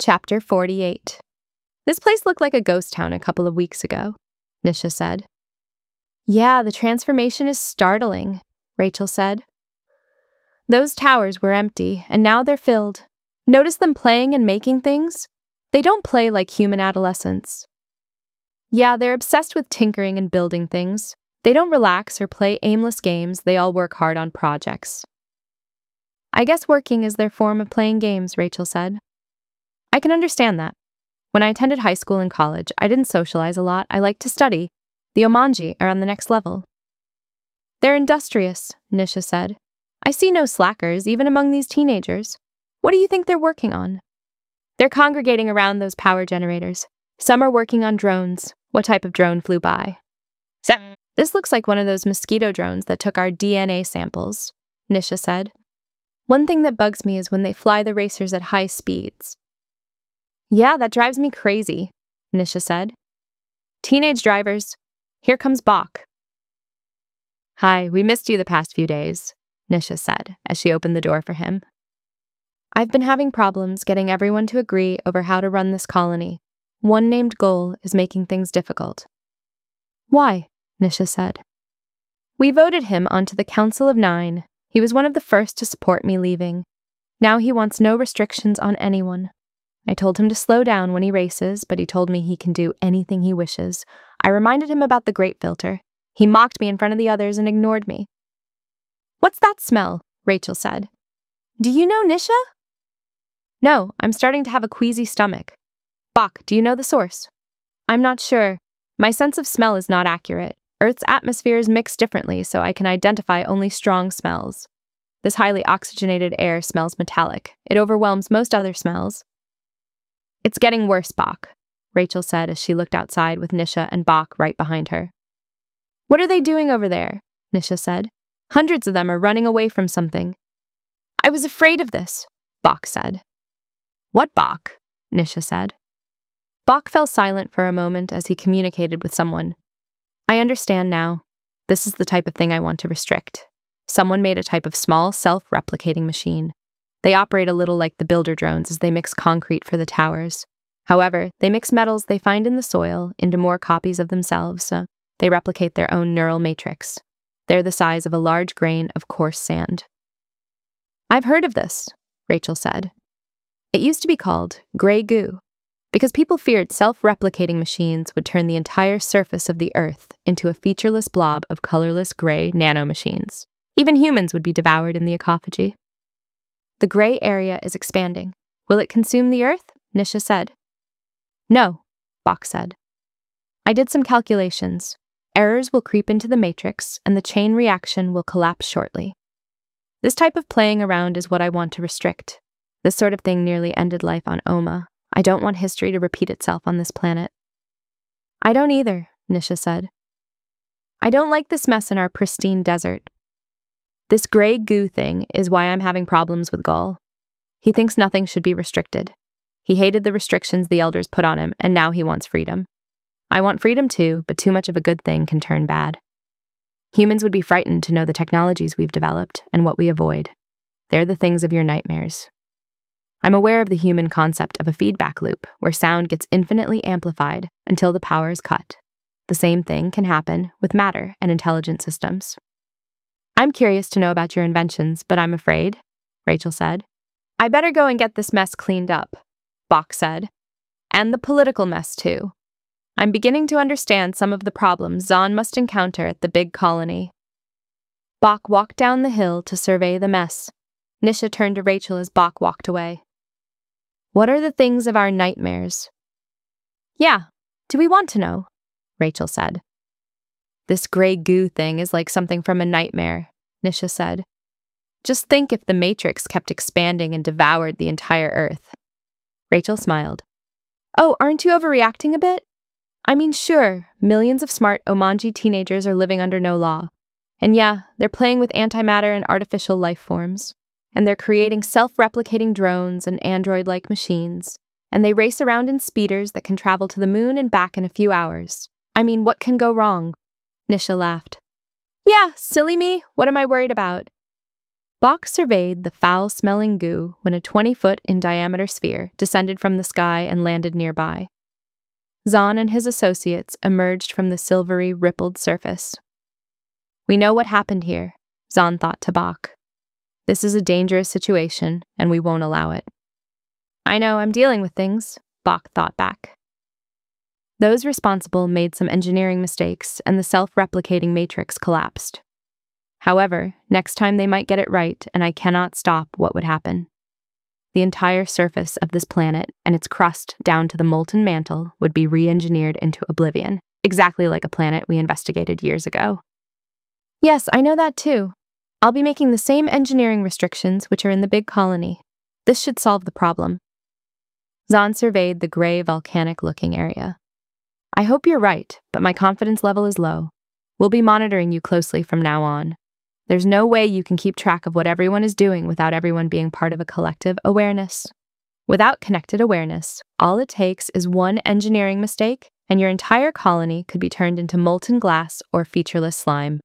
Chapter 48. This place looked like a ghost town a couple of weeks ago, Nisha said. Yeah, the transformation is startling, Rachel said. Those towers were empty, and now they're filled. Notice them playing and making things? They don't play like human adolescents. Yeah, they're obsessed with tinkering and building things. They don't relax or play aimless games, they all work hard on projects. I guess working is their form of playing games, Rachel said. I can understand that. When I attended high school and college, I didn't socialize a lot, I liked to study. The Omanji are on the next level. They're industrious, Nisha said. I see no slackers, even among these teenagers. What do you think they're working on? They're congregating around those power generators. Some are working on drones. What type of drone flew by? This looks like one of those mosquito drones that took our DNA samples, Nisha said. One thing that bugs me is when they fly the racers at high speeds. Yeah, that drives me crazy, Nisha said. Teenage drivers. Here comes Bach. Hi, we missed you the past few days, Nisha said as she opened the door for him. I've been having problems getting everyone to agree over how to run this colony. One named goal is making things difficult. Why? Nisha said. We voted him onto the Council of Nine. He was one of the first to support me leaving. Now he wants no restrictions on anyone. I told him to slow down when he races, but he told me he can do anything he wishes. I reminded him about the Great Filter. He mocked me in front of the others and ignored me. What's that smell? Rachel said. Do you know Nisha? No, I'm starting to have a queasy stomach. Bach, do you know the source? I'm not sure. My sense of smell is not accurate. Earth's atmosphere is mixed differently, so I can identify only strong smells. This highly oxygenated air smells metallic. It overwhelms most other smells. It's getting worse, Bach, Rachel said as she looked outside with Nisha and Bach right behind her. What are they doing over there? Nisha said. Hundreds of them are running away from something. I was afraid of this, Bach said. What Bach? Nisha said. Bach fell silent for a moment as he communicated with someone. I understand now. This is the type of thing I want to restrict. Someone made a type of small, self-replicating machine. They operate a little like the builder drones as they mix concrete for the towers. However, they mix metals they find in the soil into more copies of themselves, so they replicate their own neural matrix. They're the size of a large grain of coarse sand. I've heard of this, Rachel said. It used to be called gray goo, because people feared self-replicating machines would turn the entire surface of the Earth into a featureless blob of colorless gray nanomachines. Even humans would be devoured in the ecophagy. The gray area is expanding. Will it consume the Earth? Nisha said. No, Bach said. I did some calculations. Errors will creep into the matrix, and the chain reaction will collapse shortly. This type of playing around is what I want to restrict. This sort of thing nearly ended life on Oma. I don't want history to repeat itself on this planet. I don't either, Nisha said. I don't like this mess in our pristine desert. This gray goo thing is why I'm having problems with Gaul. He thinks nothing should be restricted. He hated the restrictions the elders put on him, and now he wants freedom. I want freedom too, but too much of a good thing can turn bad. Humans would be frightened to know the technologies we've developed and what we avoid. They're the things of your nightmares. I'm aware of the human concept of a feedback loop where sound gets infinitely amplified until the power is cut. The same thing can happen with matter and intelligent systems. I'm curious to know about your inventions, but I'm afraid, Rachel said. I better go and get this mess cleaned up, Bach said. And the political mess, too. I'm beginning to understand some of the problems Zahn must encounter at the big colony. Bach walked down the hill to survey the mess. Nisha turned to Rachel as Bach walked away. What are the things of our nightmares? Yeah, do we want to know? Rachel said. This gray goo thing is like something from a nightmare, Nisha said. Just think if the Matrix kept expanding and devoured the entire Earth. Rachel smiled. Oh, aren't you overreacting a bit? I mean, sure, millions of smart Omanji teenagers are living under no law. And yeah, they're playing with antimatter and artificial life forms. And they're creating self-replicating drones and android-like machines. And they race around in speeders that can travel to the moon and back in a few hours. I mean, what can go wrong? Nisha laughed. Yeah, silly me. What am I worried about? Bok surveyed the foul-smelling goo when a 20-foot in diameter sphere descended from the sky and landed nearby. Zahn and his associates emerged from the silvery, rippled surface. "We know what happened here," Zahn thought to Bok. "This is a dangerous situation, and we won't allow it." "I know, I'm dealing with things," Bok thought back. Those responsible made some engineering mistakes, and the self-replicating matrix collapsed. However, next time they might get it right, and I cannot stop what would happen. The entire surface of this planet and its crust down to the molten mantle would be re-engineered into oblivion, exactly like a planet we investigated years ago. "Yes, I know that too. I'll be making the same engineering restrictions which are in the big colony. This should solve the problem." Zahn surveyed the gray, volcanic-looking area. "I hope you're right, but my confidence level is low. We'll be monitoring you closely from now on. There's no way you can keep track of what everyone is doing without everyone being part of a collective awareness. Without connected awareness, all it takes is one engineering mistake, and your entire colony could be turned into molten glass or featureless slime."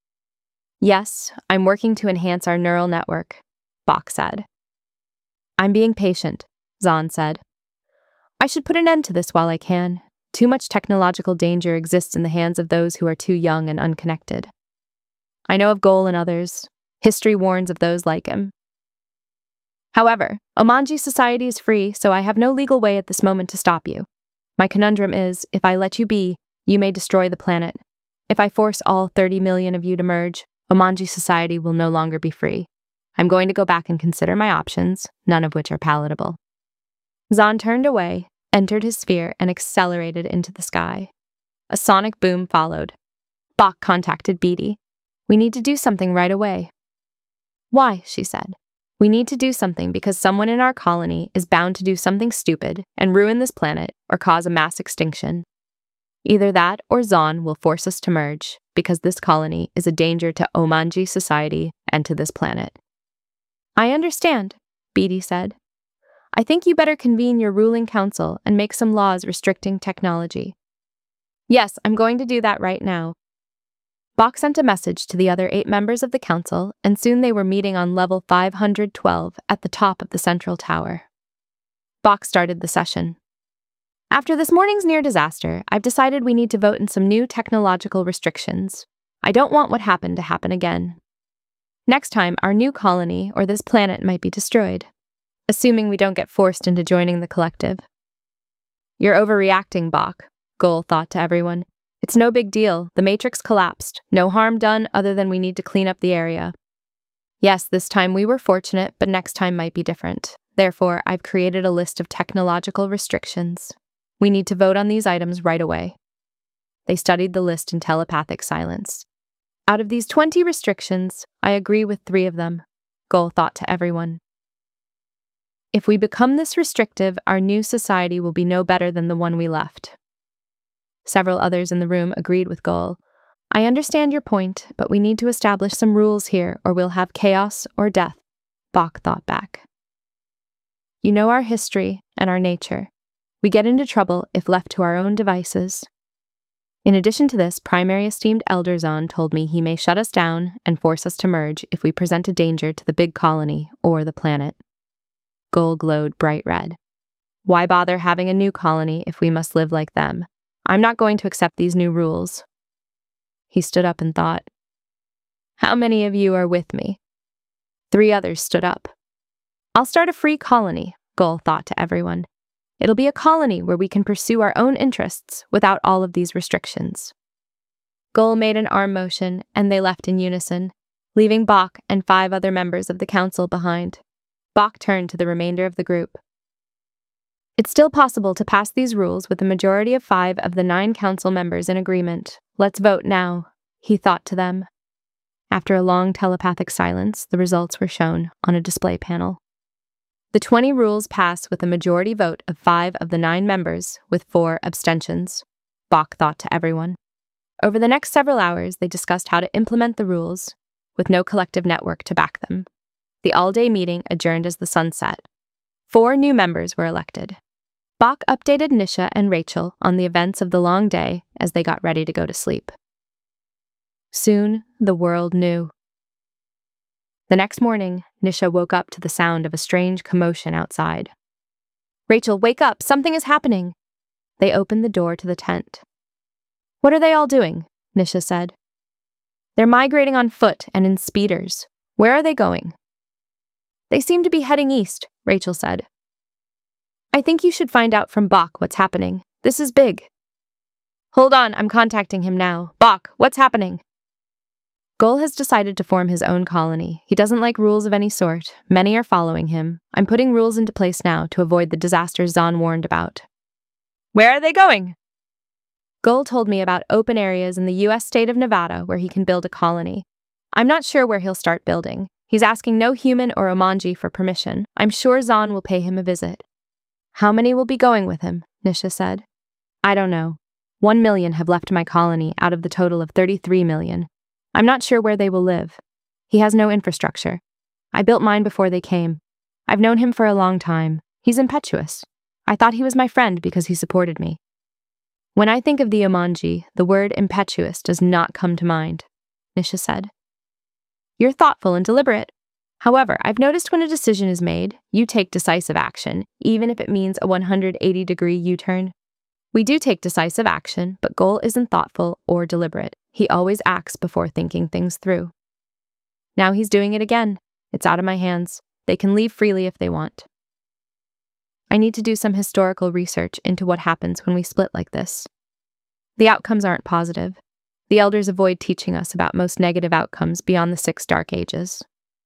"Yes, I'm working to enhance our neural network," Bok said. "I'm being patient," Zahn said. "I should put an end to this while I can. Too much technological danger exists in the hands of those who are too young and unconnected. I know of Gol and others. History warns of those like him. However, Omanji society is free, so I have no legal way at this moment to stop you. My conundrum is, if I let you be, you may destroy the planet. If I force all 30 million of you to merge, Omanji society will no longer be free. I'm going to go back and consider my options, none of which are palatable." Zahn turned away, entered his sphere, and accelerated into the sky. A sonic boom followed. Bok contacted Beatty. "We need to do something right away." "Why?" she said. "We need to do something because someone in our colony is bound to do something stupid and ruin this planet or cause a mass extinction. Either that or Zahn will force us to merge because this colony is a danger to Omanji society and to this planet." "I understand," Beatty said. "I think you better convene your ruling council and make some laws restricting technology." "Yes, I'm going to do that right now." Bok sent a message to the other 8 members of the council, and soon they were meeting on level 512 at the top of the central tower. Bok started the session. "After this morning's near disaster, I've decided we need to vote in some new technological restrictions. I don't want what happened to happen again. Next time, our new colony or this planet might be destroyed, assuming we don't get forced into joining the collective." "You're overreacting, Bok," Gol thought to everyone. "It's no big deal. The Matrix collapsed. No harm done other than we need to clean up the area. Yes, this time we were fortunate, but next time might be different. Therefore, I've created a list of technological restrictions. We need to vote on these items right away." They studied the list in telepathic silence. "Out of these 20 restrictions, I agree with 3 of them," Gol thought to everyone. "If we become this restrictive, our new society will be no better than the one we left." Several others in the room agreed with Gol. "I understand your point, but we need to establish some rules here or we'll have chaos or death," Bok thought back. "You know our history and our nature. We get into trouble if left to our own devices. In addition to this, Primary Esteemed Elder Zahn told me he may shut us down and force us to merge if we present a danger to the big colony or the planet." Gol glowed bright red. "Why bother having a new colony if we must live like them? I'm not going to accept these new rules." He stood up and thought, "How many of you are with me?" 3 others stood up. "I'll start a free colony," Gol thought to everyone. "It'll be a colony where we can pursue our own interests without all of these restrictions." Gol made an arm motion, and they left in unison, leaving Bok and 5 other members of the council behind. Bok turned to the remainder of the group. "It's still possible to pass these rules with a majority of 5 of the 9 council members in agreement. Let's vote now," he thought to them. After a long telepathic silence, the results were shown on a display panel. The 20 rules pass with a majority vote of 5 of the 9 members, with 4 abstentions, Bok thought to everyone. Over the next several hours, they discussed how to implement the rules, with no collective network to back them. The all-day meeting adjourned as the sun set. 4 new members were elected. Bok updated Nisha and Rachel on the events of the long day as they got ready to go to sleep. Soon, the world knew. The next morning, Nisha woke up to the sound of a strange commotion outside. Rachel, wake up! Something is happening! They opened the door to the tent. What are they all doing? Nisha said. They're migrating on foot and in speeders. Where are they going? They seem to be heading east, Rachel said. I think you should find out from Bach what's happening. This is big. Hold on, I'm contacting him now. Bach, what's happening? Gul has decided to form his own colony. He doesn't like rules of any sort. Many are following him. I'm putting rules into place now to avoid the disasters Zahn warned about. Where are they going? Gul told me about open areas in the U.S. state of Nevada where he can build a colony. I'm not sure where he'll start building. He's asking no human or Omanji for permission. I'm sure Zahn will pay him a visit. How many will be going with him? Nisha said. I don't know. 1 million have left my colony out of the total of 33 million. I'm not sure where they will live. He has no infrastructure. I built mine before they came. I've known him for a long time. He's impetuous. I thought he was my friend because he supported me. When I think of the Omanji, the word impetuous does not come to mind, Nisha said. You're thoughtful and deliberate. However, I've noticed when a decision is made, you take decisive action, even if it means a 180-degree U-turn. We do take decisive action, but Gul isn't thoughtful or deliberate. He always acts before thinking things through. Now he's doing it again. It's out of my hands. They can leave freely if they want. I need to do some historical research into what happens when we split like this. The outcomes aren't positive. The elders avoid teaching us about most negative outcomes beyond the 6 dark ages.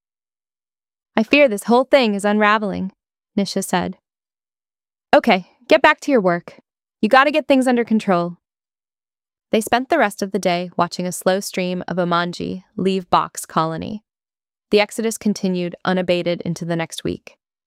I fear this whole thing is unraveling, Nisha said. Okay, get back to your work. You gotta get things under control. They spent the rest of the day watching a slow stream of Omanji leave Bach's colony. The exodus continued unabated into the next week.